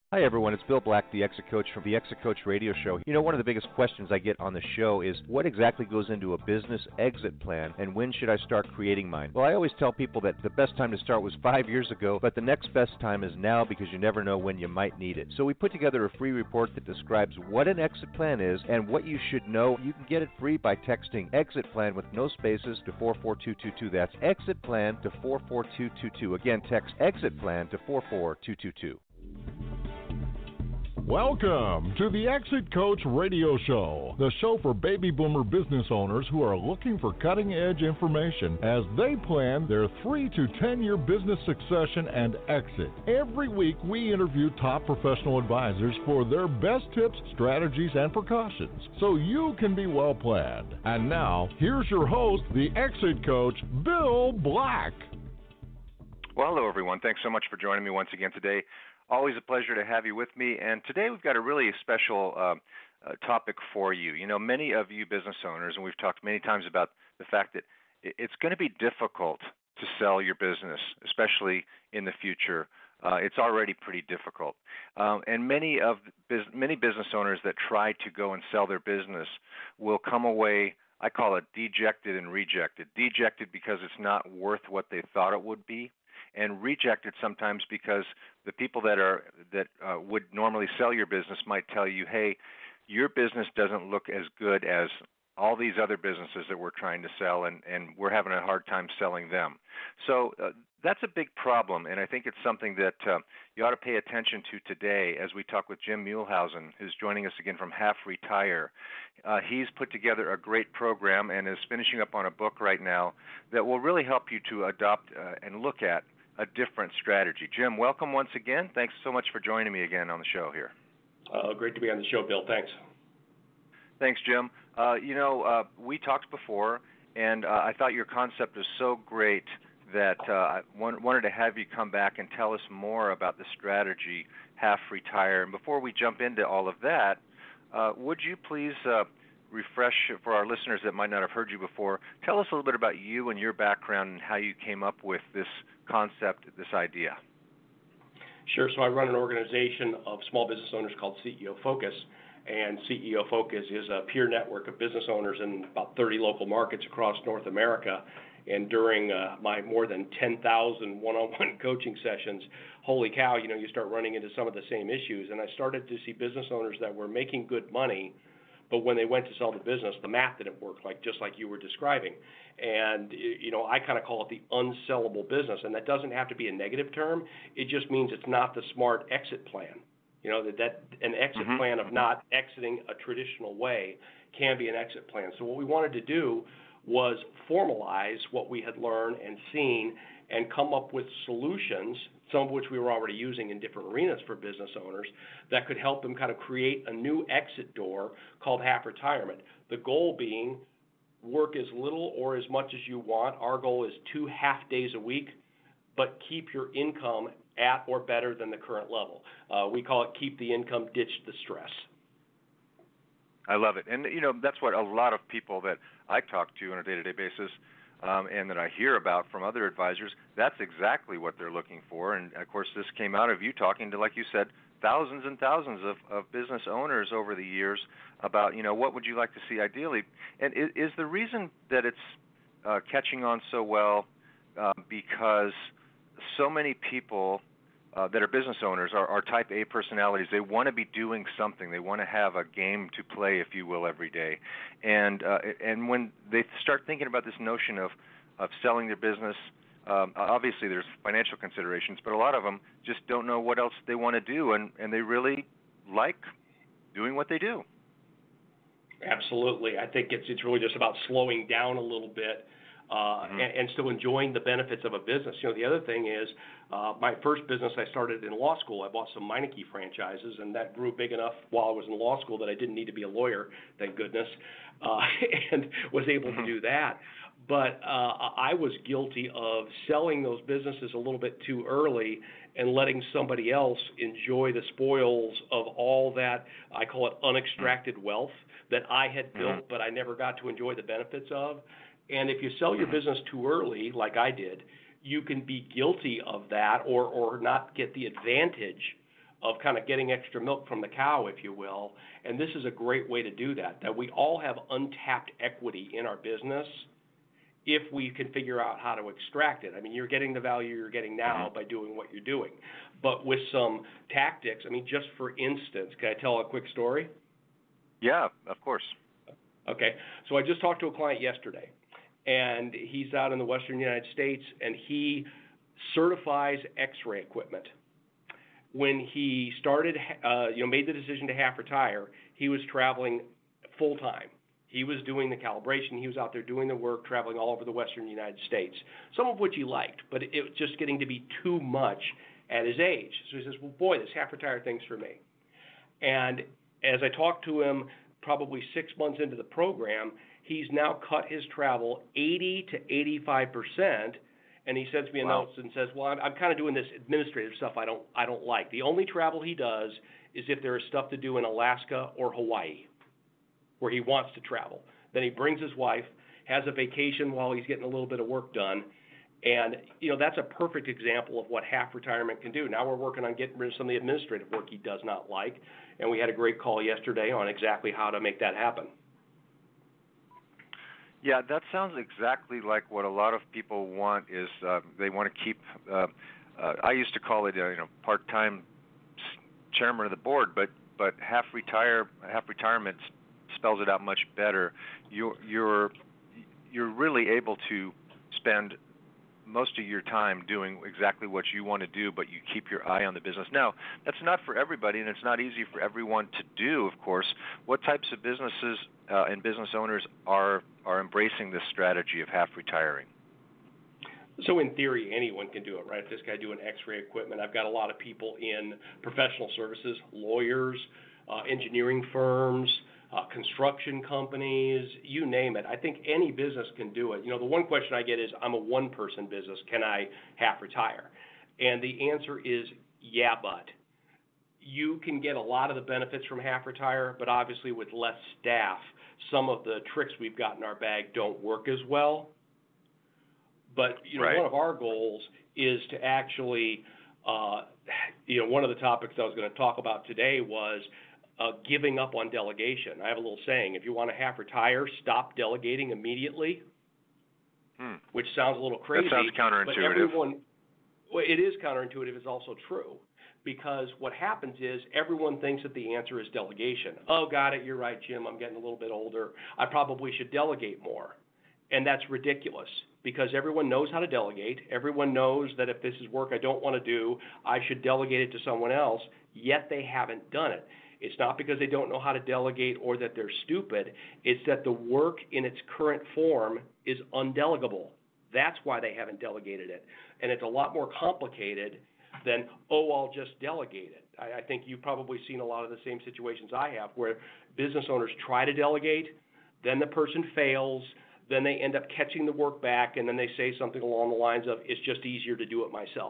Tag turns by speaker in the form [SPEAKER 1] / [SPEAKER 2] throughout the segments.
[SPEAKER 1] Hi, everyone. It's Bill Black, the Exit Coach from the Exit Coach Radio Show. You know, one of the biggest questions I get on the show is what exactly goes into a business exit plan and when should I start creating mine? Well, I always tell people that the best time to start was 5 years ago, but the next best time is now because you never know when you might need it. So we put together a free report that describes what an exit plan is and what you should know. You can get it free by texting exit plan with no spaces to 44222. That's exit plan to 44222. Again, text exit plan to 44222.
[SPEAKER 2] Welcome to the Exit Coach Radio Show, the show for baby boomer business owners who are looking for cutting-edge information as they plan their 3 to 10-year business succession and exit. Every week, we interview top professional advisors for their best tips, strategies, and precautions so you can be well planned. And now, here's your host, the Exit Coach, Bill Black.
[SPEAKER 3] Well, hello, everyone. Thanks so much for joining me once again today. Always a pleasure to have you with me. And today we've got a really special topic for you. You know, many of you business owners, and we've talked many times about the fact that it's going to be difficult to sell your business, especially in the future. It's already pretty difficult. And many business owners that try to go and sell their business will come away, I call it dejected and rejected. Dejected because it's not worth what they thought it would be, and rejected sometimes because the people that would normally sell your business might tell you, hey, your business doesn't look as good as all these other businesses that we're trying to sell, and we're having a hard time selling them. So that's a big problem, and I think it's something that you ought to pay attention to today as we talk with Jim Muehlhausen, who's joining us again from Half Retire. He's put together a great program and is finishing up on a book right now that will really help you to adopt and look at a different strategy. Jim, welcome once again. Thanks so much for joining me again on the show here.
[SPEAKER 4] Great to be on the show, Bill. Thanks.
[SPEAKER 3] Thanks, Jim. We talked before, and I thought your concept was so great that I wanted to have you come back and tell us more about the strategy, Half Retire. And before we jump into all of that, would you please refresh for our listeners that might not have heard you before, tell us a little bit about you and your background and how you came up with this concept, this idea.
[SPEAKER 4] Sure. So I run an organization of small business owners called CEO Focus, and CEO Focus is a peer network of business owners in about 30 local markets across North America. And during my more than 10,000 one-on-one coaching sessions, holy cow, you start running into some of the same issues. And I started to see business owners that were making good money, but when they went to sell the business, the math didn't work, just like you were describing. And, I kind of call it the unsellable business. And that doesn't have to be a negative term. It just means it's not the smart exit plan. That an exit plan of not exiting a traditional way can be an exit plan. So what we wanted to do was formalize what we had learned and seen and come up with solutions, some of which we were already using in different arenas for business owners, that could help them kind of create a new exit door called Half Retirement. The goal being work as little or as much as you want. Our goal is 2 half days a week, but keep your income at or better than the current level. We call it keep the income, ditch the stress.
[SPEAKER 3] I love it. And, that's what a lot of people that I talk to on a day-to-day basis and that I hear about from other advisors, that's exactly what they're looking for. And, of course, this came out of you talking to, like you said, thousands and thousands of business owners over the years about, what would you like to see ideally? And is the reason that it's catching on so well because so many people that are business owners are type A personalities. They want to be doing something. They want to have a game to play, if you will, every day. And when they start thinking about this notion of selling their business, obviously there's financial considerations, but a lot of them just don't know what else they want to do, and they really like doing what they do.
[SPEAKER 4] Absolutely. I think it's really just about slowing down a little bit and still enjoying the benefits of a business. The other thing is my first business I started in law school. I bought some Meineke franchises, and that grew big enough while I was in law school that I didn't need to be a lawyer, thank goodness, and was able to do that. But I was guilty of selling those businesses a little bit too early and letting somebody else enjoy the spoils of all that, I call it unextracted wealth, that I had built but I never got to enjoy the benefits of. And if you sell your business too early, like I did, you can be guilty of that or not get the advantage of kind of getting extra milk from the cow, if you will. And this is a great way to do that we all have untapped equity in our business if we can figure out how to extract it. I mean, you're getting the value you're getting now by doing what you're doing. But with some tactics, I mean, just for instance, can I tell a quick story?
[SPEAKER 3] Yeah, of course.
[SPEAKER 4] Okay. So I just talked to a client yesterday, and he's out in the western United States, and he certifies X-ray equipment. When he started, made the decision to half retire, he was traveling full time. He was doing the calibration. He was out there doing the work, traveling all over the western United States, some of which he liked, but it was just getting to be too much at his age. So he says, well, boy, this half retire thing's for me. And as I talked to him probably 6 months into the program, he's now cut his travel 80 to 85%. And he sends me a note and says, well, I'm kind of doing this administrative stuff I don't like. The only travel he does is if there is stuff to do in Alaska or Hawaii, where he wants to travel. Then he brings his wife, has a vacation while he's getting a little bit of work done. And, that's a perfect example of what half retirement can do. Now we're working on getting rid of some of the administrative work he does not like. And we had a great call yesterday on exactly how to make that happen.
[SPEAKER 3] Yeah, that sounds exactly like what a lot of people want is they want to keep, I used to call it, part-time chairman of the board, but half retirement spells it out much better. You're really able to spend most of your time doing exactly what you want to do, but you keep your eye on the business. Now, that's not for everybody, and it's not easy for everyone to do, of course. What types of businesses and business owners are embracing this strategy of half retiring?
[SPEAKER 4] So in theory, anyone can do it, right? If this guy doing X-ray equipment, I've got a lot of people in professional services, lawyers, engineering firms, construction companies, you name it. I think any business can do it. The one question I get is, I'm a one-person business. Can I half retire? And the answer is, yeah, but. You can get a lot of the benefits from half retire, but obviously with less staff, some of the tricks we've got in our bag don't work as well. But,
[SPEAKER 3] right.
[SPEAKER 4] One of our goals is to actually, one of the topics I was going to talk about today was giving up on delegation. I have a little saying, if you want to half retire, stop delegating immediately, which sounds a little crazy.
[SPEAKER 3] That sounds counterintuitive.
[SPEAKER 4] Well, it is counterintuitive. It's also true, because what happens is everyone thinks that the answer is delegation. Oh, got it. You're right, Jim. I'm getting a little bit older. I probably should delegate more. And that's ridiculous, because everyone knows how to delegate. Everyone knows that if this is work I don't want to do, I should delegate it to someone else, yet they haven't done it. It's not because they don't know how to delegate or that they're stupid. It's that the work in its current form is undelegable. That's why they haven't delegated it. And it's a lot more complicated than, I'll just delegate it. I think you've probably seen a lot of the same situations I have, where business owners try to delegate, then the person fails, then they end up catching the work back, and then they say something along the lines of, it's just easier to do it myself.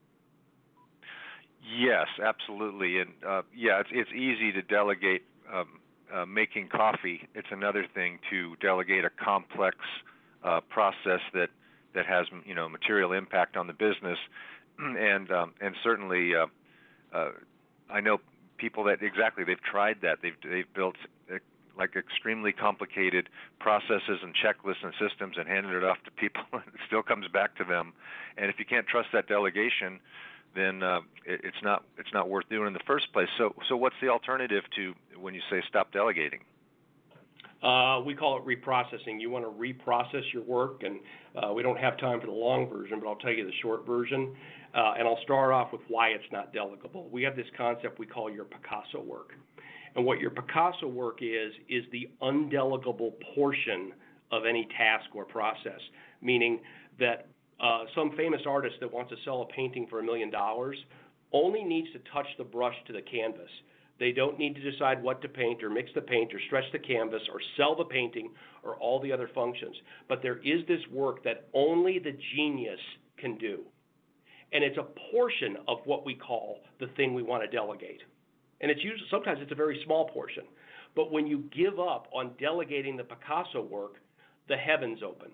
[SPEAKER 3] Yes, absolutely. And it's easy to delegate making coffee. It's another thing to delegate a complex process that has material impact on the business. And certainly, I know people that they've tried that. They've built like extremely complicated processes and checklists and systems and handed it off to people, and it still comes back to them. And if you can't trust that delegation, then it's not worth doing in the first place. So what's the alternative to when you say stop delegating?
[SPEAKER 4] We call it reprocessing. You want to reprocess your work, and we don't have time for the long version, but I'll tell you the short version. And I'll start off with why it's not delegable. We have this concept we call your Picasso work. And what your Picasso work is the undelegable portion of any task or process, meaning that some famous artist that wants to sell a painting for $1 million only needs to touch the brush to the canvas. They don't need to decide what to paint or mix the paint or stretch the canvas or sell the painting or all the other functions. But there is this work that only the genius can do. And it's a portion of what we call the thing we want to delegate. And it's usually, sometimes it's a very small portion. But when you give up on delegating the Picasso work, the heavens open.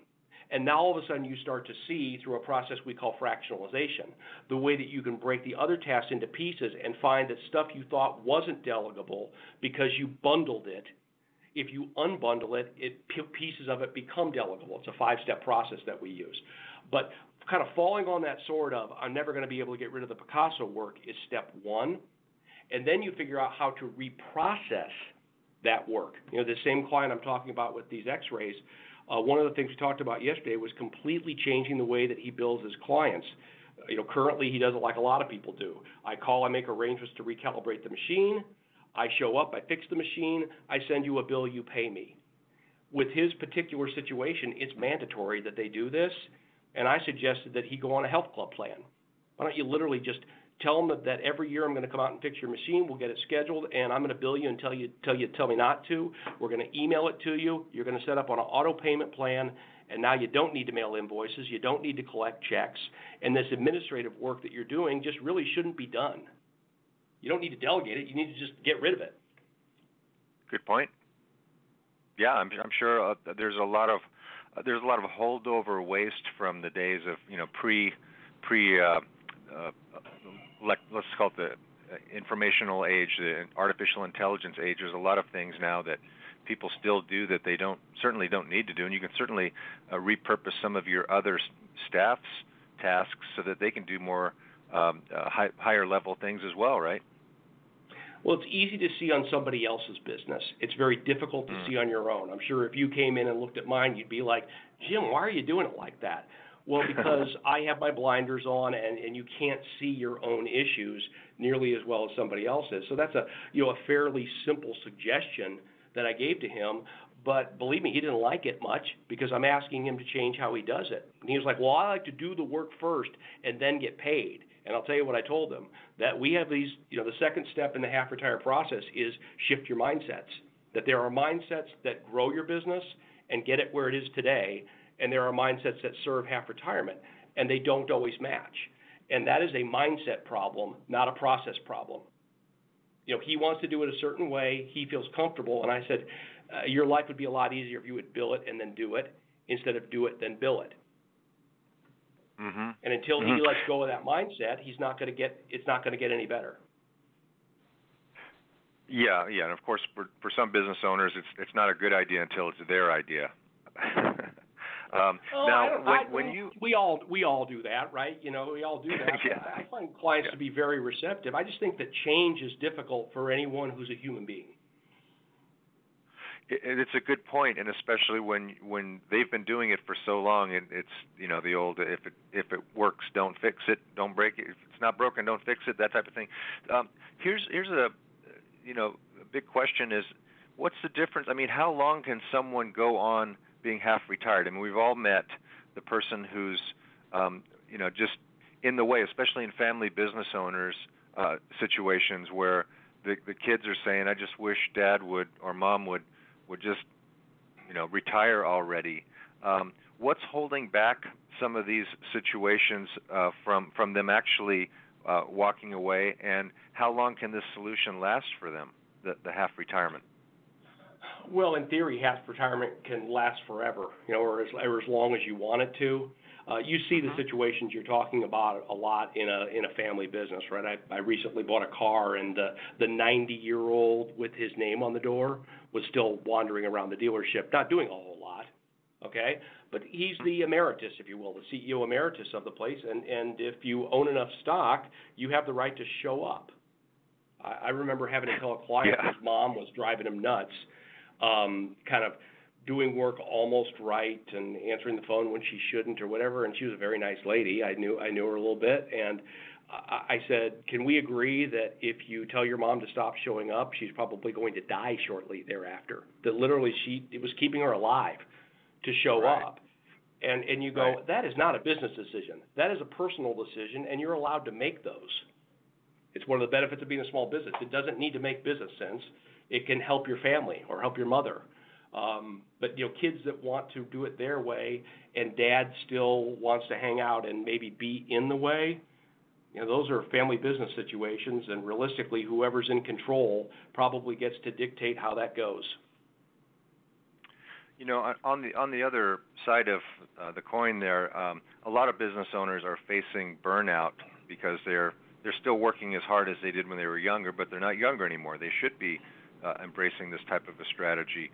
[SPEAKER 4] And now all of a sudden you start to see through a process we call fractionalization, the way that you can break the other tasks into pieces and find that stuff you thought wasn't delegable because you bundled it. If you unbundle it, pieces of it become delegable. It's a 5-step process that we use. But kind of falling on that sword of I'm never going to be able to get rid of the Picasso work is step one. And then you figure out how to reprocess that work. You know, the same client I'm talking about with these x-rays, one of the things we talked about yesterday was completely changing the way that he bills his clients. You know, currently he does it like a lot of people do. I call, I make arrangements to recalibrate the machine. I show up, I fix the machine, I send you a bill, you pay me. With his particular situation, it's mandatory that they do this, and I suggested that he go on a health club plan. Why don't you literally just tell them that every year I'm going to come out and fix your machine, we'll get it scheduled, and I'm going to bill you until you tell me not to. We're going to email it to you. You're going to set up on an auto payment plan, and now you don't need to mail invoices. You don't need to collect checks, and this administrative work that you're doing just really shouldn't be done. You don't need to delegate it. You need to just get rid of it.
[SPEAKER 3] Good point. Yeah, I'm sure there's a lot of holdover waste from the days of let's call it the informational age, the artificial intelligence age. There's a lot of things now that people still do that they certainly don't need to do, and you can certainly repurpose some of your other staff's tasks so that they can do more higher level things as well, right?
[SPEAKER 4] Well, it's easy to see on somebody else's business. It's very difficult to see on your own. I'm sure if you came in and looked at mine, you'd be like, Jim, why are you doing it like that? Well, because I have my blinders on, and you can't see your own issues nearly as well as somebody else's. So that's a fairly simple suggestion that I gave to him. But believe me, he didn't like it much because I'm asking him to change how he does it. And he was like, well, I like to do the work first and then get paid. And I'll tell you what I told him, that we have these, the second step in the half-retire process is shift your mindsets, that there are mindsets that grow your business and get it where it is today, and there are mindsets that serve half-retirement, and they don't always match. And that is a mindset problem, not a process problem. He wants to do it a certain way. He feels comfortable. And I said, your life would be a lot easier if you would bill it and then do it instead of do it then bill it.
[SPEAKER 3] Mm-hmm.
[SPEAKER 4] And until he lets go of that mindset, it's not going to get any better.
[SPEAKER 3] Yeah, and of course, for some business owners, it's not a good idea until it's their idea.
[SPEAKER 4] We all do that, right? We all do that.
[SPEAKER 3] Yeah.
[SPEAKER 4] I find clients to be very receptive. I just think that change is difficult for anyone who's a human being.
[SPEAKER 3] It's a good point, and especially when they've been doing it for so long, and it's the old if it works, don't fix it, don't break it. If it's not broken, don't fix it. That type of thing. Here's a big question: is what's the difference? I mean, how long can someone go on being half retired? I mean, we've all met the person who's just in the way, especially in family business owners situations where the kids are saying, "I just wish Dad would or Mom would just, retire already." What's holding back some of these situations from them actually walking away, and how long can this solution last for them, the half retirement?
[SPEAKER 4] Well, in theory, half retirement can last forever, or as long as you want it to. You see the situations you're talking about a lot in a family business, right? I recently bought a car, and the 90-year-old with his name on the door was still wandering around the dealership, not doing a whole lot, okay? But he's the emeritus, if you will, the CEO emeritus of the place, and if you own enough stock, you have the right to show up. I remember having to tell a client whose mom was driving him nuts, kind of doing work almost right and answering the phone when she shouldn't or whatever, and she was a very nice lady. I knew her a little bit, and I said, can we agree that if you tell your mom to stop showing up, she's probably going to die shortly thereafter? That literally it was keeping her alive to show up. And you go, that is not a business decision. That is a personal decision, and you're allowed to make those. It's one of the benefits of being a small business. It doesn't need to make business sense. It can help your family or help your mother. But kids that want to do it their way and dad still wants to hang out and maybe be in the way, those are family business situations, and realistically, whoever's in control probably gets to dictate how that goes.
[SPEAKER 3] On the other side of the coin, there, a lot of business owners are facing burnout because they're still working as hard as they did when they were younger, but they're not younger anymore. They should be embracing this type of a strategy.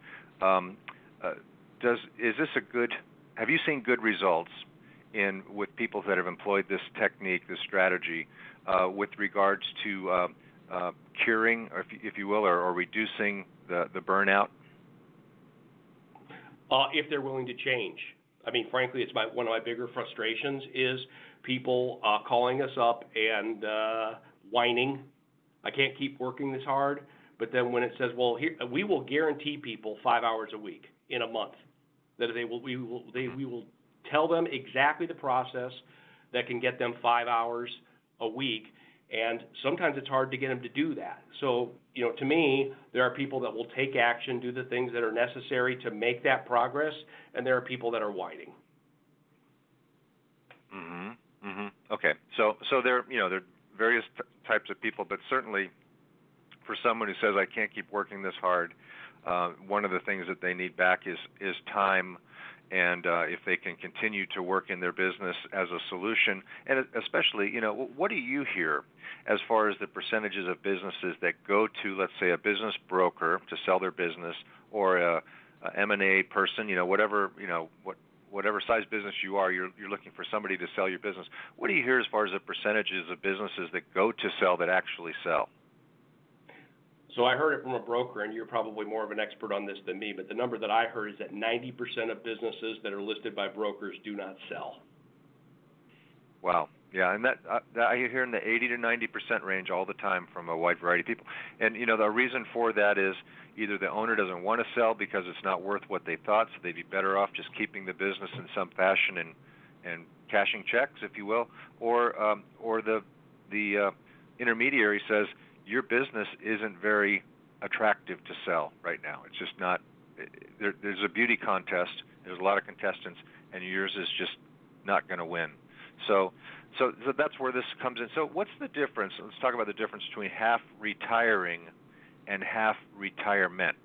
[SPEAKER 3] Have you seen good results with people that have employed this technique, this strategy, with regards to curing, or if you will, or reducing the burnout?
[SPEAKER 4] If they're willing to change. I mean, frankly, it's one of my bigger frustrations is people calling us up and whining, I can't keep working this hard. But then when it says, well, here, we will guarantee people 5 hours a week in a month, that we will tell them exactly the process that can get them 5 hours a week. And sometimes it's hard to get them to do that. So, to me, there are people that will take action, do the things that are necessary to make that progress, and there are people that are whining.
[SPEAKER 3] Okay. So there are various types of people, but certainly for someone who says I can't keep working this hard, one of the things that they need back is time. And if they can continue to work in their business as a solution, and especially, what do you hear as far as the percentages of businesses that go to, let's say, a business broker to sell their business, or a M&A person, whatever size business you are, you're looking for somebody to sell your business. What do you hear as far as the percentages of businesses that go to sell that actually sell?
[SPEAKER 4] So I heard it from a broker, and you're probably more of an expert on this than me, but the number that I heard is that 90% of businesses that are listed by brokers do not sell.
[SPEAKER 3] Wow. Yeah, and that I hear in the 80 to 90% range all the time from a wide variety of people. And, the reason for that is either the owner doesn't want to sell because it's not worth what they thought, so they'd be better off just keeping the business in some fashion and cashing checks, if you will, or the intermediary says, your business isn't very attractive to sell right now. It's just not. There's a beauty contest. There's a lot of contestants, and yours is just not going to win. So that's where this comes in. So what's the difference? Let's talk about the difference between half retiring and half retirement.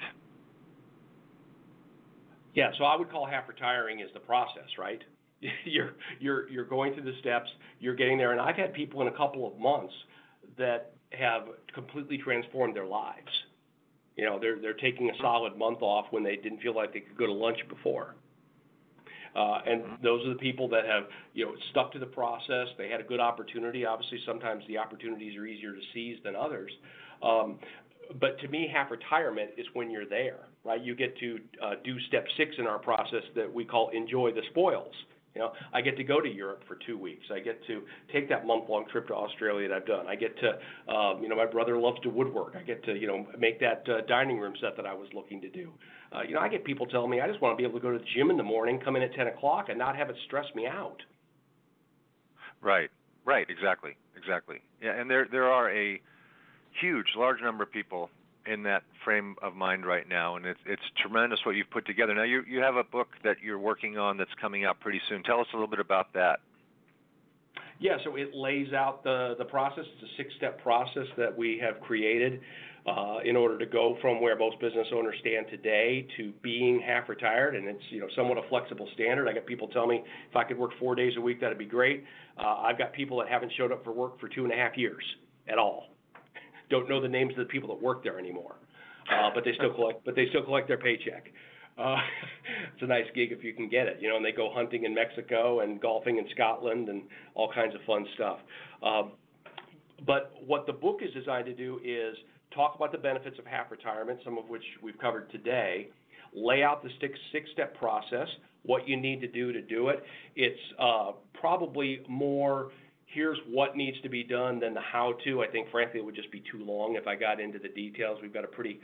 [SPEAKER 4] Yeah, so I would call half retiring is the process, right? You're going through the steps. You're getting there, and I've had people in a couple of months that have completely transformed their lives. They're taking a solid month off when they didn't feel like they could go to lunch before. And those are the people that have, stuck to the process. They had a good opportunity. Obviously, sometimes the opportunities are easier to seize than others. But to me, half retirement is when you're there, right? You get to do step 6 in our process that we call enjoy the spoils. I get to go to Europe for 2 weeks. I get to take that month-long trip to Australia that I've done. I get to, my brother loves to woodwork. I get to, make that dining room set that I was looking to do. I get people telling me I just want to be able to go to the gym in the morning, come in at 10 o'clock, and not have it stress me out.
[SPEAKER 3] Right, exactly. Yeah, and there are a large number of people in that frame of mind right now, and it's tremendous what you've put together. Now, you have a book that you're working on that's coming out pretty soon. Tell us a little bit about that.
[SPEAKER 4] Yeah, so it lays out the process. It's a 6-step process that we have created in order to go from where most business owners stand today to being half retired, and it's somewhat a flexible standard. I got people tell me if I could work 4 days a week, that'd be great. I've got people that haven't showed up for work for 2.5 years at all. Don't know the names of the people that work there anymore, but they still collect their paycheck. It's a nice gig if you can get it, and they go hunting in Mexico and golfing in Scotland and all kinds of fun stuff. But what the book is designed to do is talk about the benefits of half retirement, some of which we've covered today, lay out the 6-step process, what you need to do it. It's probably more here's what needs to be done than the how-to. I think, frankly, it would just be too long if I got into the details. We've got a pretty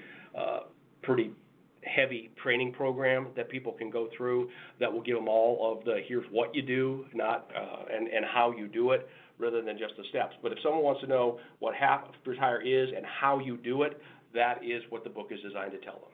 [SPEAKER 4] heavy training program that people can go through that will give them all of the here's what you do, not and how you do it, rather than just the steps. But if someone wants to know what half retire is and how you do it, that is what the book is designed to tell them.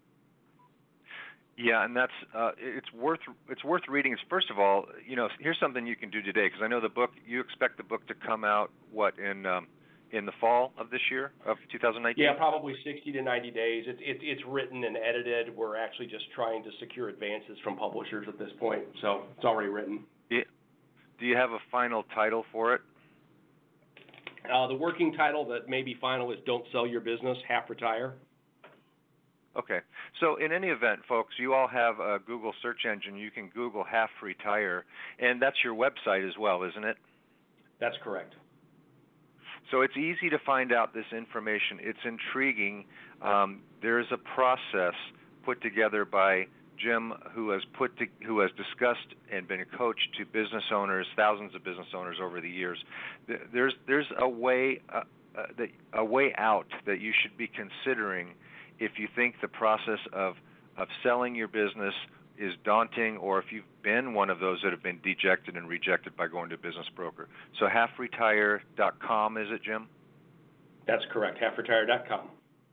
[SPEAKER 3] Yeah, and that's it's worth reading. First of all, here's something you can do today, because I know the book. You expect the book to come out in in the fall of this year, of 2019?
[SPEAKER 4] Yeah, probably 60 to 90 days. It's written and edited. We're actually just trying to secure advances from publishers at this point, so it's already written.
[SPEAKER 3] Do you have a final title for it?
[SPEAKER 4] The working title that may be final is Don't Sell Your Business, Half Retire.
[SPEAKER 3] Okay. So in any event, folks, you all have a Google search engine. You can Google Half Retire, and that's your website as well, isn't it?
[SPEAKER 4] That's correct.
[SPEAKER 3] So it's easy to find out this information. It's intriguing. There is a process put together by Jim, who has discussed and been a coach to business owners, thousands of business owners over the years. There's a way out that you should be considering if you think the process of selling your business is daunting, or if you've been one of those that have been dejected and rejected by going to a business broker. So halfretire.com, is it, Jim?
[SPEAKER 4] That's correct, halfretire.com.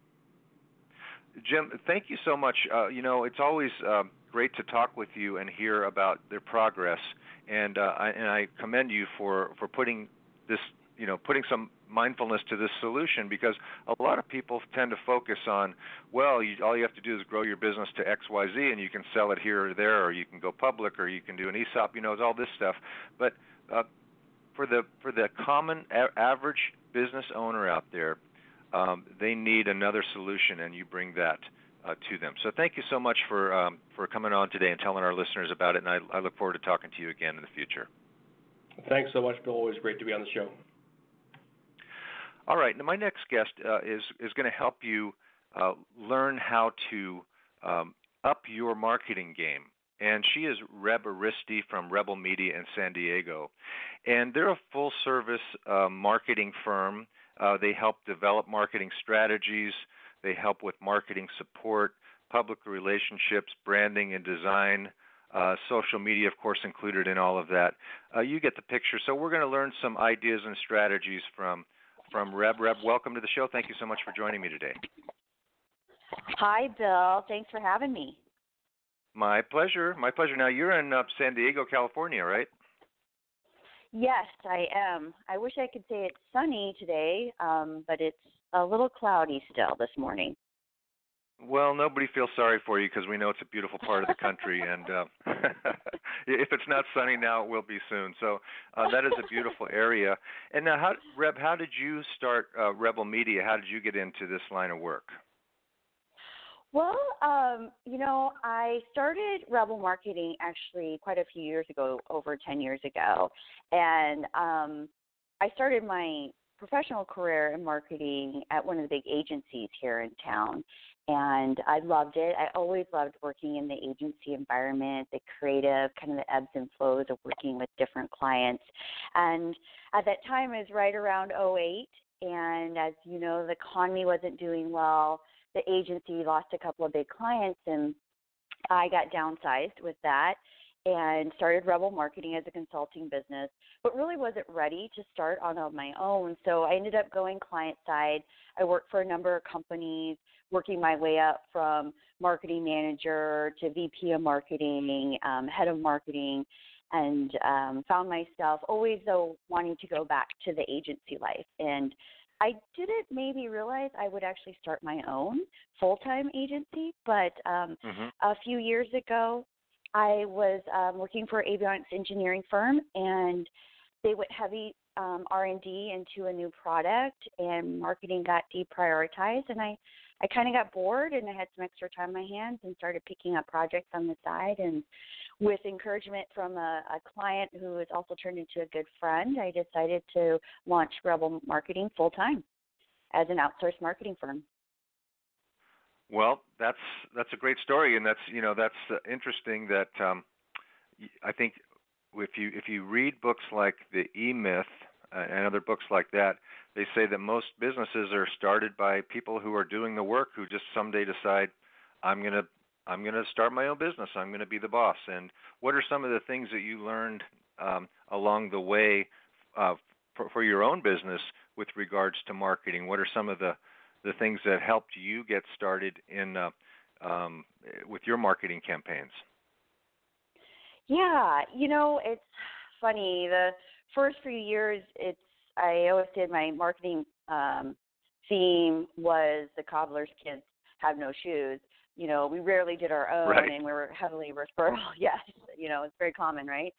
[SPEAKER 3] Jim, thank you so much. It's always great to talk with you and hear about their progress, and I commend you for putting this, putting some mindfulness to this solution, because a lot of people tend to focus on, all you have to do is grow your business to XYZ, and you can sell it here or there, or you can go public, or you can do an ESOP. It's all this stuff. But for the common average business owner out there, they need another solution, and you bring that to them. So thank you so much for coming on today and telling our listeners about it, and I look forward to talking to you again in the future.
[SPEAKER 4] Thanks so much, Bill. Always great to be on the show.
[SPEAKER 3] All right. Now, my next guest is going to help you learn how to up your marketing game. And she is Reb Aristi from Rebel Media in San Diego. And they're a full-service marketing firm. They help develop marketing strategies. They help with marketing support, public relationships, branding and design, social media, of course, included in all of that. You get the picture. So we're going to learn some ideas and strategies from Reb. Reb, welcome to the show. Thank you so much for joining me today.
[SPEAKER 5] Hi, Bill. Thanks for having me.
[SPEAKER 3] My pleasure. My pleasure. Now, you're in San Diego, California, right?
[SPEAKER 5] Yes, I am. I wish I could say it's sunny today, but it's a little cloudy still this morning.
[SPEAKER 3] Well, nobody feels sorry for you, because we know it's a beautiful part of the country, and if it's not sunny now, it will be soon. So that is a beautiful area. And now, Reb, how did you start Rebel Media? How did you get into this line of work?
[SPEAKER 5] Well, I started Rebel Marketing actually quite a few years ago, over 10 years ago, and I started my professional career in marketing at one of the big agencies here in town, and I loved it. I always loved working in the agency environment, the creative, kind of the ebbs and flows of working with different clients. And at that time, it was right around 2008, and as you know, the economy wasn't doing well. The agency lost a couple of big clients, and I got downsized with that and started Rebel Marketing as a consulting business, but really wasn't ready to start on my own. So I ended up going client side. I worked for a number of companies, working my way up from marketing manager to VP of marketing, head of marketing, and found myself always, though, wanting to go back to the agency life. And I didn't maybe realize I would actually start my own full-time agency, but a few years ago, I was working for an avionics engineering firm, and they went heavy R&D into a new product, and marketing got deprioritized, and I kind of got bored, and I had some extra time on my hands and started picking up projects on the side. And with encouragement from a client who has also turned into a good friend, I decided to launch Rebel Marketing full-time as an outsourced marketing firm.
[SPEAKER 3] Well, that's a great story, and that's interesting. That I think if you read books like The E-Myth and other books like that, they say that most businesses are started by people who are doing the work, who just someday decide, I'm gonna start my own business. I'm gonna be the boss. And what are some of the things that you learned along the way for your own business with regards to marketing? What are some of the things that helped you get started in with your marketing campaigns?
[SPEAKER 5] Yeah, it's funny. The first few years, I always did my marketing theme was the cobbler's kids have no shoes. We rarely did our own,
[SPEAKER 3] Right.
[SPEAKER 5] and we were heavily referral. Yes, it's very common, right?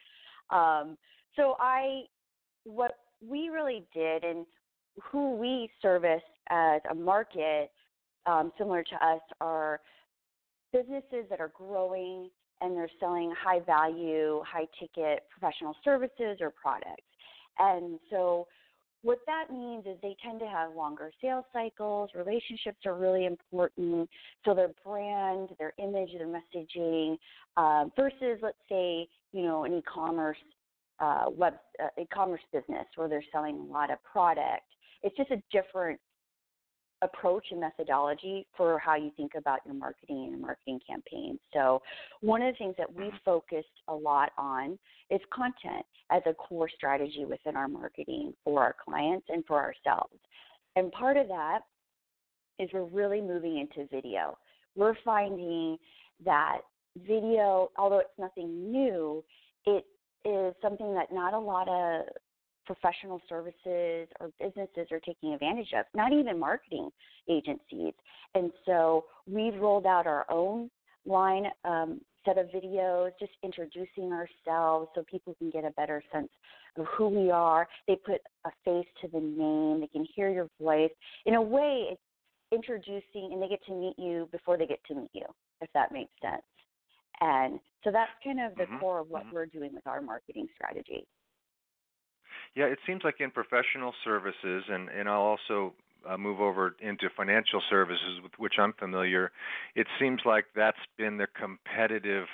[SPEAKER 5] So what we really did, and who we service as a market, similar to us, are businesses that are growing and they're selling high value, high ticket professional services or products. And so what that means is they tend to have longer sales cycles. Relationships are really important. So their brand, their image, their messaging, versus, let's say, an e-commerce e-commerce business where they're selling a lot of product. It's just a different approach and methodology for how you think about your marketing and marketing campaigns. So one of the things that we focused a lot on is content as a core strategy within our marketing for our clients and for ourselves. And part of that is we're really moving into video. We're finding that video, although it's nothing new, it is something that not a lot of professional services or businesses are taking advantage of, not even marketing agencies. And so we've rolled out our own line set of videos, just introducing ourselves so people can get a better sense of who we are. They put a face to the name. They can hear your voice. In a way, it's introducing, and they get to meet you before they get to meet you, if that makes sense. And so that's kind of the core of what we're doing with our marketing strategy.
[SPEAKER 3] Yeah, it seems like in professional services, and I'll also move over into financial services, with which I'm familiar, it seems like that's been the competitive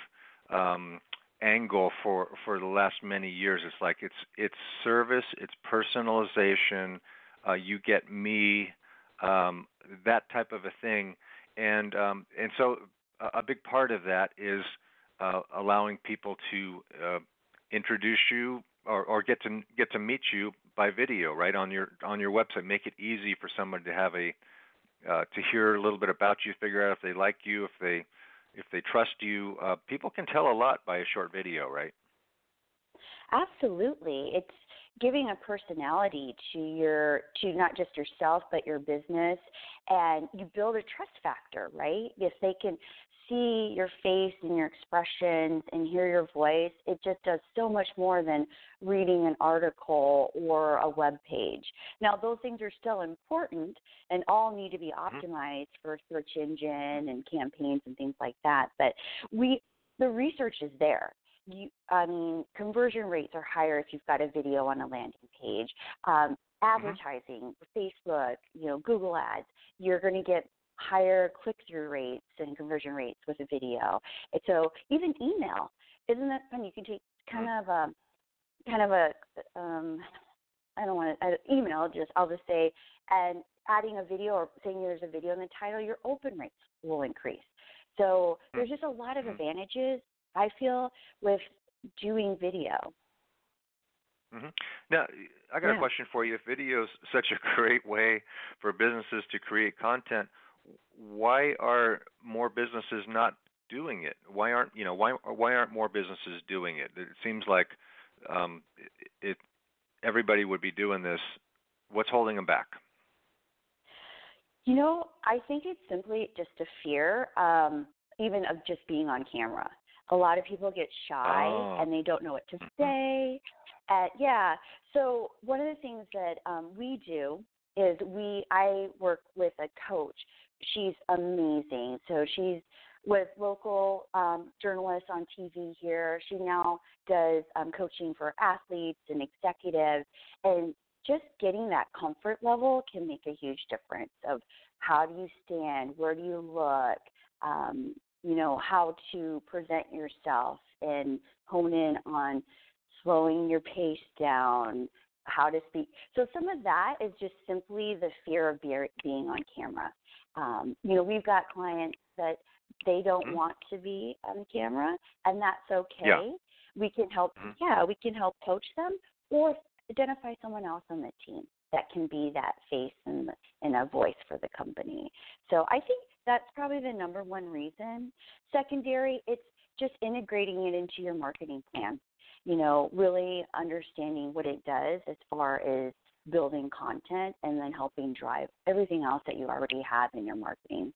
[SPEAKER 3] angle for the last many years. It's like it's service, it's personalization, you get me, that type of a thing, and so a big part of that is allowing people to introduce you or get to meet you by video, right, on your website. Make it easy for someone to have to hear a little bit about you, figure out if they like you, if they trust you. People can tell a lot by a short video, right?
[SPEAKER 5] Absolutely. It's giving a personality to not just yourself but your business, and you build a trust factor, right? If they can see your face and your expressions and hear your voice, it just does so much more than reading an article or a web page. Now, those things are still important and all need to be optimized for search engine and campaigns and things like that. But the research is there. Conversion rates are higher if you've got a video on a landing page. Advertising, Facebook, Google Ads, you're going to get higher click-through rates and conversion rates with a video. And so even email, isn't that fun? You can take I'll just say, and adding a video or saying there's a video in the title, your open rates will increase. So there's just a lot of advantages, I feel, with doing video.
[SPEAKER 3] Now, I got a question for you. If video is such a great way for businesses to create content, why are more businesses not doing it? Why aren't more businesses doing it? It seems like everybody would be doing this. What's holding them back?
[SPEAKER 5] I think it's simply just a fear, even of just being on camera. A lot of people get shy and they don't know what to say. So one of the things that we do is I work with a coach. She's amazing. So she's with local journalists on TV here. She now does coaching for athletes and executives. And just getting that comfort level can make a huge difference of how do you stand, where do you look, how to present yourself, and hone in on slowing your pace down, how to speak. So some of that is just simply the fear of being on camera. We've got clients that they don't want to be on camera, and that's okay.
[SPEAKER 3] Yeah.
[SPEAKER 5] We can help. We can help coach them or identify someone else on the team that can be that face and a voice for the company. So I think that's probably the number one reason. Secondary, it's just integrating it into your marketing plan. Really understanding what it does as far as building content and then helping drive everything else that you already have in your marketing.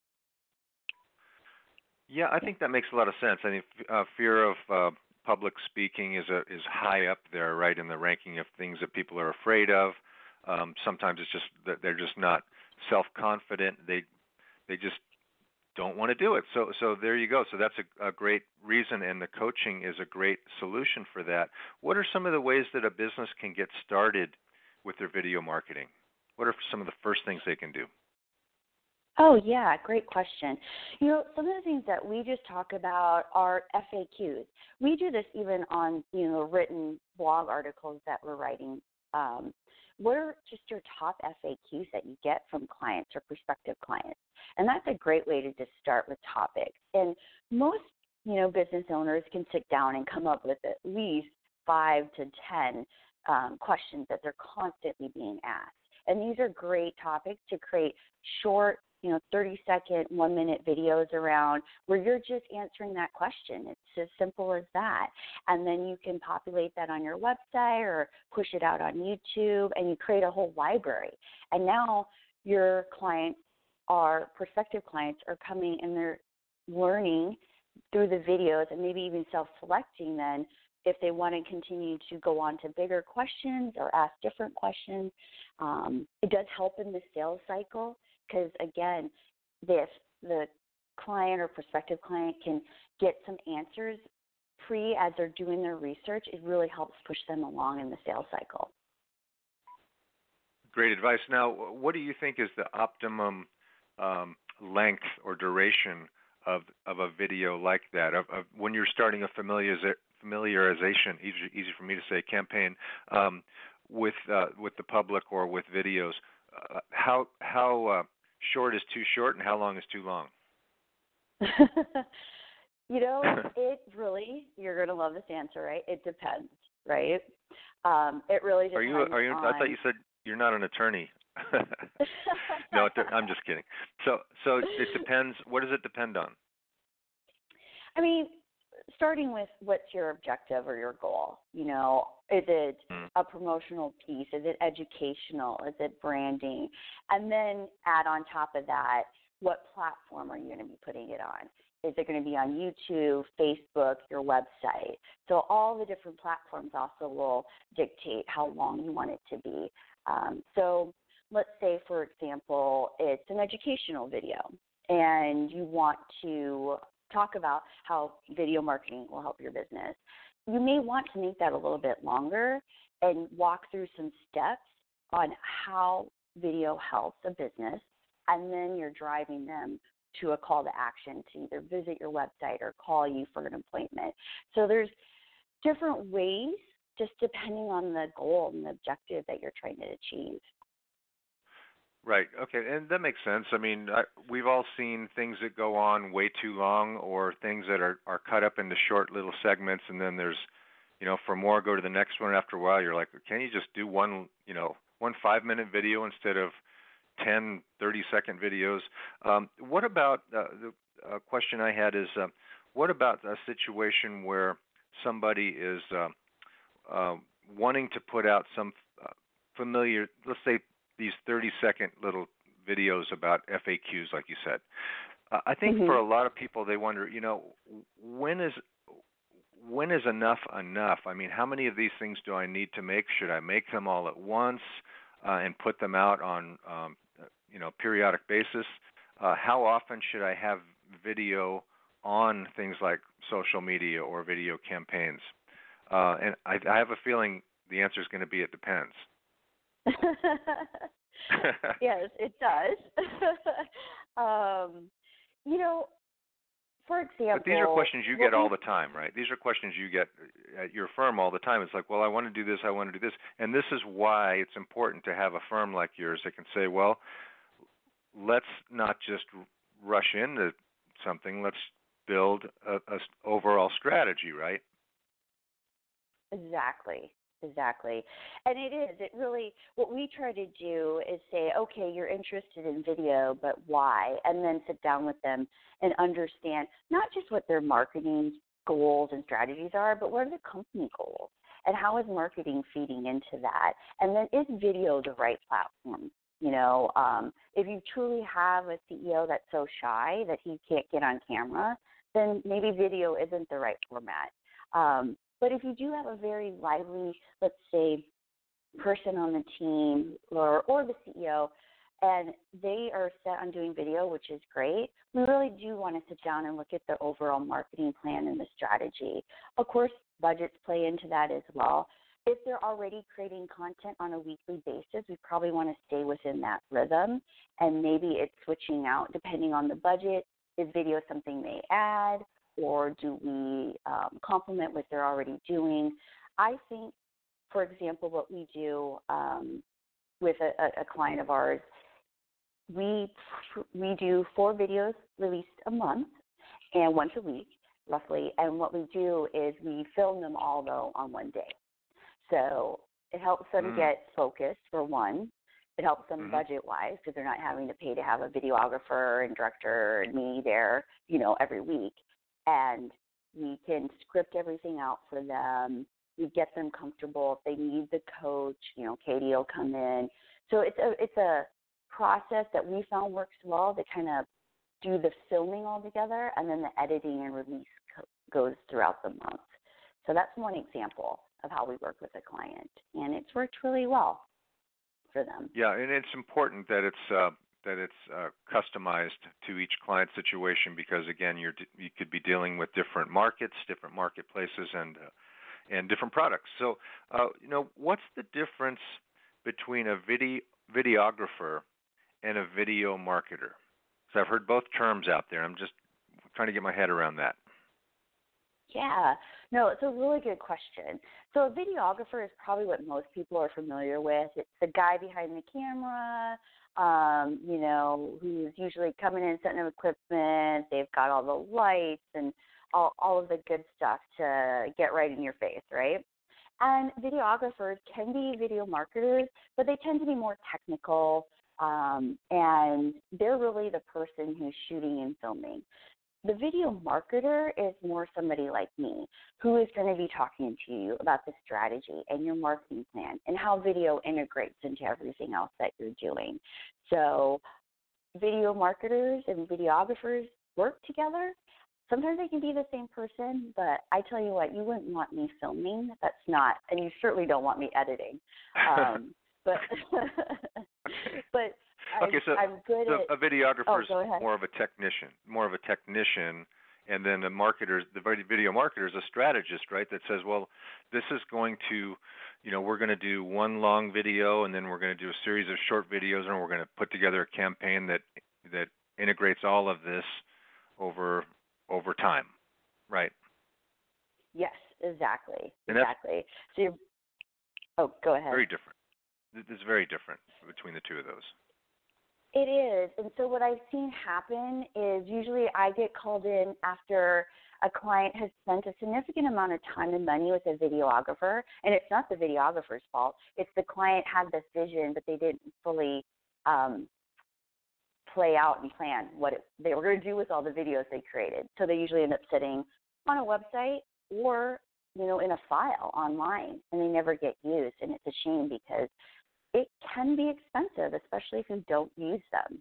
[SPEAKER 3] Yeah, I think that makes a lot of sense. I mean, fear of public speaking is high up there, right, in the ranking of things that people are afraid of. Sometimes it's just that they're just not self-confident. They just don't want to do it. So there you go. So that's a great reason, and the coaching is a great solution for that. What are some of the ways that a business can get started with their video marketing? What are some of the first things they can do?
[SPEAKER 5] Oh, yeah, great question. Some of the things that we just talk about are FAQs. We do this even on, written blog articles that we're writing. What are just your top FAQs that you get from clients or prospective clients? And that's a great way to just start with topics. And most, business owners can sit down and come up with at least 5 to 10 questions that they're constantly being asked. And these are great topics to create short, 30-second, 1-minute videos around where you're just answering that question. It's as simple as that. And then you can populate that on your website or push it out on YouTube, and you create a whole library. And now your clients, prospective clients, are coming and they're learning through the videos and maybe even self-selecting then if they want to continue to go on to bigger questions or ask different questions. It does help in the sales cycle because, again, if the client or prospective client can get some answers as they're doing their research, it really helps push them along in the sales cycle.
[SPEAKER 3] Great advice. Now, what do you think is the optimum length or duration of a video like that? Of when you're starting a familiarization, easy for me to say, campaign with the public or with videos, how short is too short and how long is too long?
[SPEAKER 5] It really, you're going to love this answer, right? It depends, right? It really depends.
[SPEAKER 3] Are you? I thought you said you're not an attorney. No, I'm just kidding. So it depends. What does it depend on?
[SPEAKER 5] I mean, starting with what's your objective or your goal? Is it a promotional piece? Is it educational? Is it branding? And then add on top of that, what platform are you going to be putting it on? Is it going to be on YouTube, Facebook, your website? So all the different platforms also will dictate how long you want it to be. So let's say, for example, it's an educational video, and you want to talk about how video marketing will help your business. You may want to make that a little bit longer and walk through some steps on how video helps a business, and then you're driving them to a call to action to either visit your website or call you for an appointment. So there's different ways, just depending on the goal and the objective that you're trying to achieve.
[SPEAKER 3] Right. Okay. And that makes sense. I mean, we've all seen things that go on way too long, or things that are cut up into short little segments, and then there's, for more, go to the next one. After a while, you're like, can you just do one 5-minute video instead of 10, 30-second videos? What about the question I had is, what about a situation where somebody is wanting to put out some familiar, let's say, these 30-second little videos about FAQs, like you said. I think for a lot of people, they wonder, when is enough enough? I mean, how many of these things do I need to make? Should I make them all at once and put them out on, periodic basis? How often should I have video on things like social media or video campaigns? And I have a feeling the answer is going to be it depends.
[SPEAKER 5] Yes, it does. For example...
[SPEAKER 3] But these are questions you get all the time, right? These are questions you get at your firm all the time. It's like, well, I want to do this, I want to do this. And this is why it's important to have a firm like yours that can say, well, let's not just rush into something. Let's build a overall strategy, right?
[SPEAKER 5] Exactly. And it really, what we try to do is say, okay, you're interested in video, but why? And then sit down with them and understand not just what their marketing goals and strategies are, but what are the company goals? And how is marketing feeding into that? And then is video the right platform? If you truly have a CEO that's so shy that he can't get on camera, then maybe video isn't the right format. But if you do have a very lively, let's say, person on the team or the CEO, and they are set on doing video, which is great, we really do want to sit down and look at the overall marketing plan and the strategy. Of course, budgets play into that as well. If they're already creating content on a weekly basis, we probably want to stay within that rhythm, and maybe it's switching out depending on the budget. Is video something they add, or do we complement what they're already doing? I think, for example, what we do with a client of ours, we do 4 videos released a month and once a week, roughly. And what we do is we film them all, though, on one day. So it helps them get focused, for one. It helps them budget-wise because they're not having to pay to have a videographer and director and me there, every week. And we can script everything out for them. We get them comfortable. If they need the coach, Katie will come in. So it's a process that we found works well to kind of do the filming all together, and then the editing and release goes throughout the month. So that's one example of how we work with a client, and it's worked really well for them.
[SPEAKER 3] Yeah, and it's important that it's customized to each client situation because, again, you could be dealing with different markets, different marketplaces, and different products. So, what's the difference between a videographer and a video marketer? So I've heard both terms out there. I'm just trying to get my head around that.
[SPEAKER 5] Yeah. No, it's a really good question. So a videographer is probably what most people are familiar with. It's the guy behind the camera, who's usually coming in, setting up equipment. They've got all the lights and all of the good stuff to get right in your face, right? And videographers can be video marketers, but they tend to be more technical, and they're really the person who's shooting and filming. The video marketer is more somebody like me who is going to be talking to you about the strategy and your marketing plan and how video integrates into everything else that you're doing. So video marketers and videographers work together. Sometimes they can be the same person, but I tell you what, you wouldn't want me filming. That's not, and you certainly don't want me editing. But
[SPEAKER 3] Okay, so
[SPEAKER 5] I'm good at
[SPEAKER 3] a videographer is
[SPEAKER 5] go ahead.
[SPEAKER 3] more of a technician, and then the video marketer is a strategist, right? That says, well, this is going to, we're going to do one long video, and then we're going to do a series of short videos, and we're going to put together a campaign that integrates all of this over time, right?
[SPEAKER 5] Yes, exactly.
[SPEAKER 3] And
[SPEAKER 5] exactly. So go ahead.
[SPEAKER 3] Very different. It's very different between the two of those.
[SPEAKER 5] It is. And so what I've seen happen is usually I get called in after a client has spent a significant amount of time and money with a videographer, and it's not the videographer's fault. It's the client had this vision, but they didn't fully play out and plan what they were going to do with all the videos they created. So they usually end up sitting on a website or, in a file online, and they never get used. And it's a shame because it can be expensive, especially if you don't use them.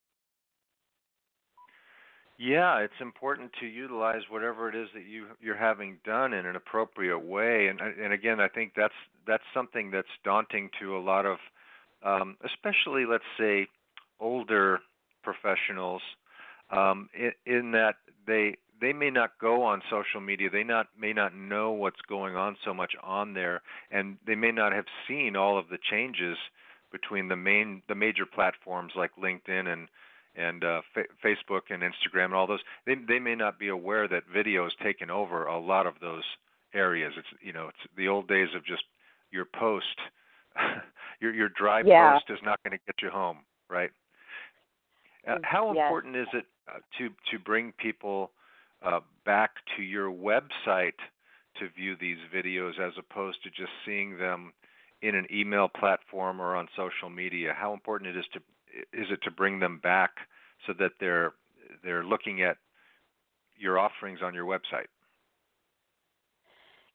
[SPEAKER 3] Yeah, it's important to utilize whatever it is that you're having done in an appropriate way. And again, I think that's something that's daunting to a lot of, especially, let's say, older professionals, in that they may not go on social media. They may not know what's going on so much on there, and they may not have seen all of the changes between the major platforms like LinkedIn and Facebook and Instagram and all those. They may not be aware that video has taken over a lot of those areas. It's the old days of just your post, your dry post is not going to get you home, right? How important is it to bring people back to your website to view these videos as opposed to just seeing them in an email platform or on social media? How important is it to bring them back so that they're looking at your offerings on your website?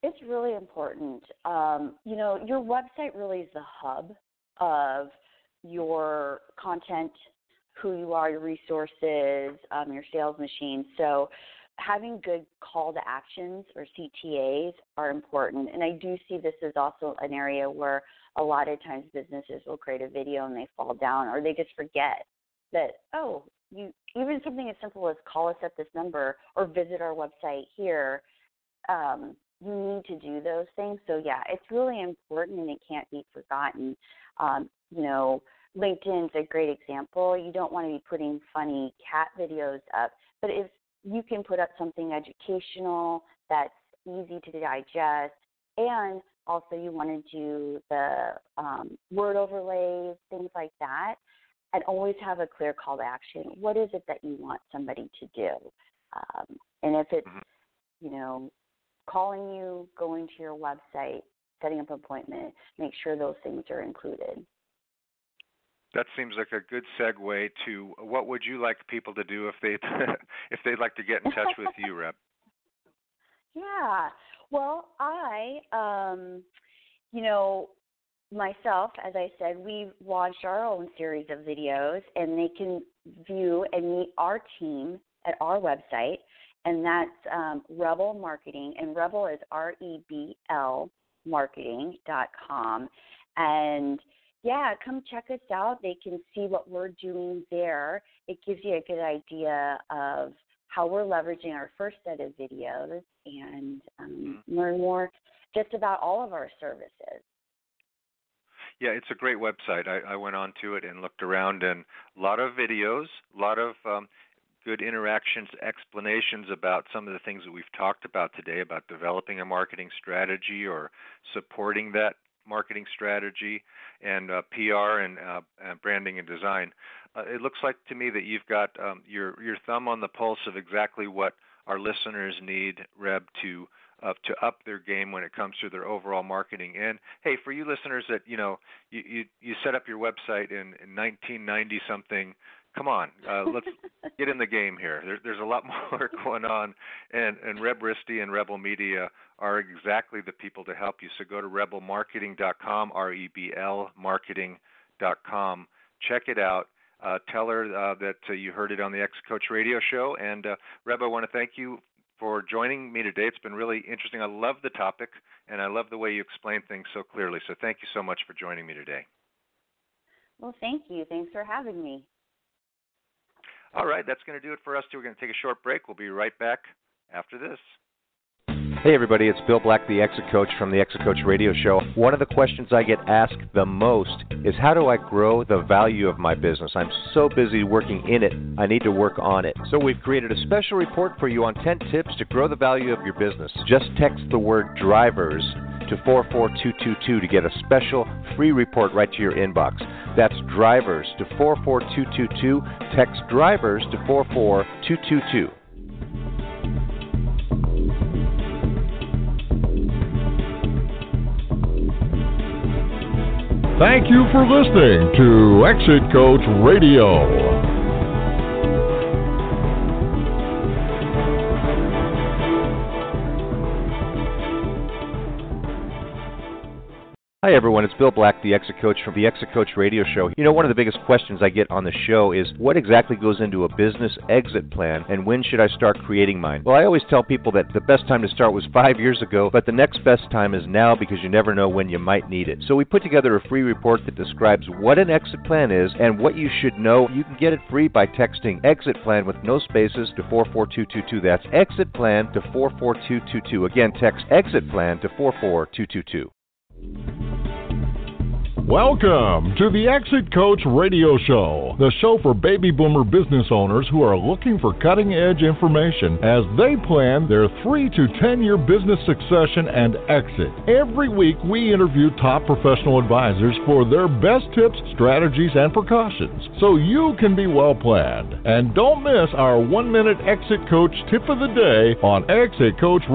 [SPEAKER 5] It's really important. Your website really is the hub of your content, who you are, your resources, your sales machine. So having good call to actions or CTAs are important. And I do see this as also an area where a lot of times businesses will create a video and they fall down, or they just forget that, even something as simple as call us at this number or visit our website here, you need to do those things. So, yeah, it's really important and it can't be forgotten. LinkedIn's a great example. You don't want to be putting funny cat videos up, but if you can put up something educational that's easy to digest, and also you want to do the word overlays, things like that, and always have a clear call to action. What is it that you want somebody to do? And if it's, calling you, going to your website, setting up an appointment, make sure those things are included.
[SPEAKER 3] That seems like a good segue to what would you like people to do if they'd like to get in touch with you, Reb?
[SPEAKER 5] Yeah. Well, I, myself, as I said, we've launched our own series of videos, and they can view and meet our team at our website, and that's Rebel Marketing, and Rebel is REBL marketing.com. And yeah, come check us out. They can see what we're doing there. It gives you a good idea of how we're leveraging our first set of videos and learn more just about all of our services.
[SPEAKER 3] Yeah, it's a great website. I went on to it and looked around, and a lot of videos, a lot of good interactions, explanations about some of the things that we've talked about today, about developing a marketing strategy or supporting that marketing strategy, and PR and branding and design. It looks like to me that you've got your thumb on the pulse of exactly what our listeners need, Reb, to up their game when it comes to their overall marketing. And hey, for you listeners that you set up your website in 1990 something, come on, let's get in the game here. There's a lot more going on, and Reb Risti and Rebel Media are exactly the people to help you. So go to rebelmarketing.com, REBL marketing.com. Check it out. Tell her that you heard it on the Ex-Coach Radio Show. And Reb, I want to thank you for joining me today. It's been really interesting. I love the topic, and I love the way you explain things so clearly. So thank you so much for joining me today.
[SPEAKER 5] Well, thank you. Thanks for having me.
[SPEAKER 3] All right, that's going to do it for us, too. We're going to take a short break. We'll be right back after this.
[SPEAKER 1] Hey everybody, it's Bill Black, the Exit Coach from the Exit Coach Radio Show. One of the questions I get asked the most is how do I grow the value of my business? I'm so busy working in it, I need to work on it. So we've created a special report for you on 10 tips to grow the value of your business. Just text the word drivers to 44222 to get a special free report right to your inbox. That's drivers to 44222. Text drivers to 44222.
[SPEAKER 2] Thank you for listening to Exit Coach Radio.
[SPEAKER 1] Hi everyone, it's Bill Black, the Exit Coach from the Exit Coach Radio Show. One of the biggest questions I get on the show is what exactly goes into a business exit plan, and when should I start creating mine? Well, I always tell people that the best time to start was 5 years ago, but the next best time is now because you never know when you might need it. So we put together a free report that describes what an exit plan is and what you should know. You can get it free by texting exit plan with no spaces to 44222. That's exit plan to 44222. Again, text exit plan to 44222.
[SPEAKER 2] Welcome to the Exit Coach Radio Show, the show for baby boomer business owners who are looking for cutting-edge information as they plan their 3 to 10-year business succession and exit. Every week, we interview top professional advisors for their best tips, strategies, and precautions, so you can be well-planned. And don't miss our 1-minute Exit Coach tip of the day on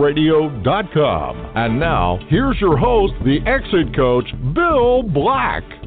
[SPEAKER 2] ExitCoachRadio.com. And now, here's your host, the Exit Coach, Bill Black.